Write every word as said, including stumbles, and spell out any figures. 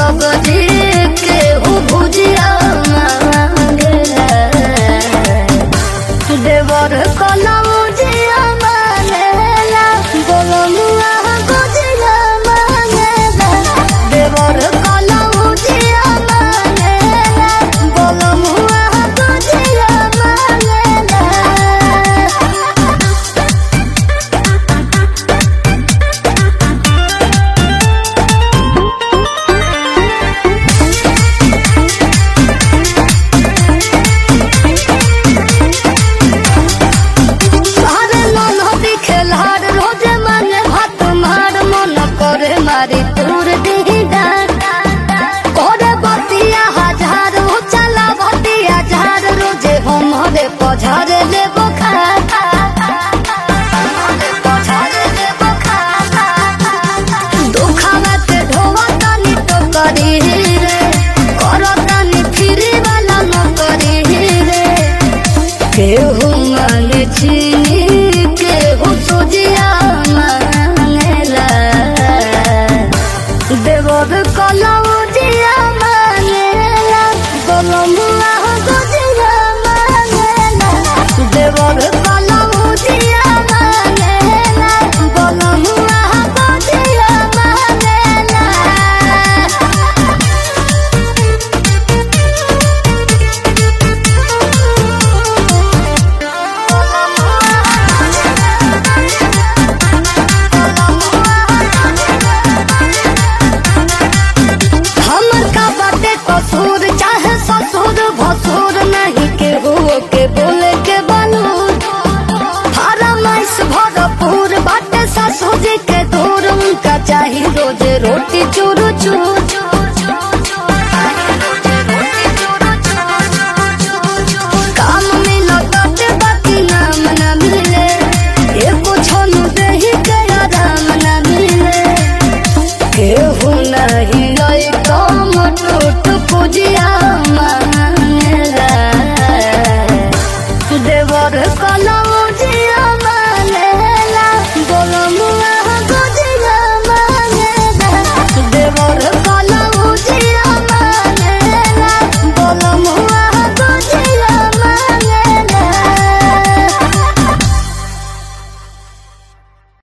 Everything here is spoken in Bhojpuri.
सब्जी केहू भुजिया मांगेला देवर कलौजिया मांगेला बोलमुआ गुजिया मांगेला देवर कलौजिया मांगेला बोलमुआ गुजिया मांगेला। मारी तूर दीदा कोरे बतिया हजार हो चला बतिया हजार रोजे हमरे पझारे ले बखार पझारे ले बखार दुखावा के ढोवा तनी तो करी रे करो तनी फिरी वाला न करी रे केहू मांगे चीनी केहू सुजिया देवर कलौजिया मांगेला बोलमुआ गुजिया मांगेला देवर कलौजिया मांगेला बोलमुआ गुजिया मांगेला। ससुर चाहे ससुर भसुर नहीं केहू के बोले के बनूर फरमाइश भरपूर बाटे ससुर जी के दूर उनका चाही रोज रोटी चूर चूर